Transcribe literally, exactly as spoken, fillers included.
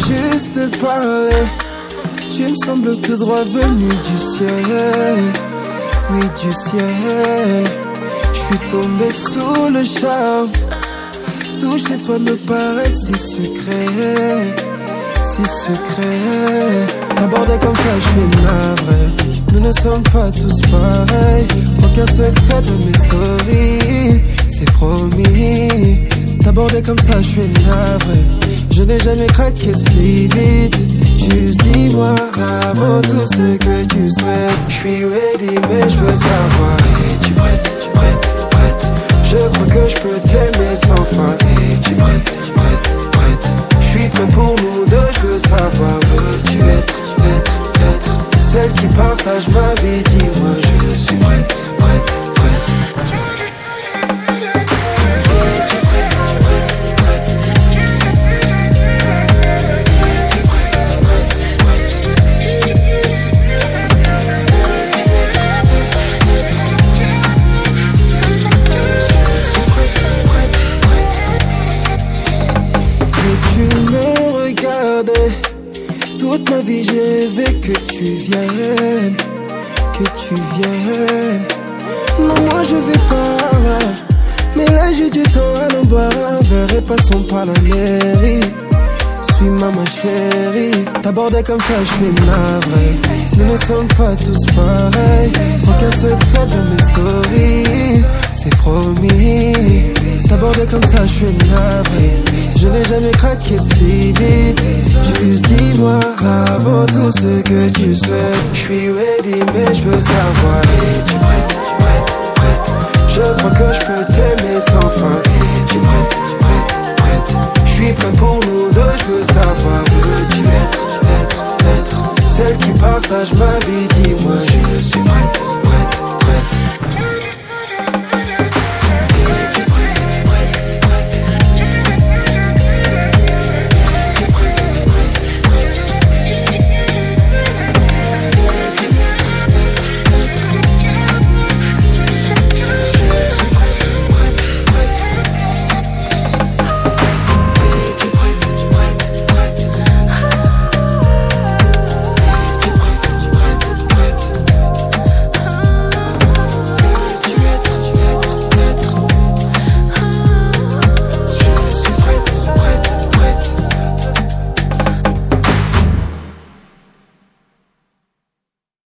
juste te parler. Tu me sembles tout droit venu du ciel. Oui, du ciel. Je suis tombé sous le charme. Tout chez toi me paraît si secret, si secret. T'aborder comme ça, je suis navré. Nous ne sommes pas tous pareils. Aucun secret de mes stories, c'est promis. T'aborder comme ça, je suis navré. Je n'ai jamais craqué si vite. Juste dis-moi avant tout ce que tu souhaites. Je suis ready mais je veux savoir. Es-tu prête, tu prête, prête? Je crois que je peux t'aimer sans fin. Es-tu prête, prête, prête? Je suis prêt pour nous deux, je veux savoir. Veux-tu être, être, être celle qui partage ma vie? Dis-moi, je suis prête, prête, prête. Toute ma vie j'ai rêvé que tu viennes, que tu viennes. Non, moi je vais par là, mais là j'ai du temps à l'en boire un verre et passons par la mairie. Suis-moi ma chérie, t'abordais comme ça, je suis navré. Nous ne sommes pas tous pareils, aucun secret de mes stories, c'est promis. T'abordais comme ça, je suis navré. Je n'ai jamais craqué si vite. Juste dis-moi avant tout ce que tu souhaites. Je suis ready mais je veux savoir. Es-tu prête, prête, prête? Je crois que je peux t'aimer sans fin. Es-tu prête, prête, prête? Je suis prêt pour nous deux, je veux savoir. Veux-tu être, être, être celle qui partage ma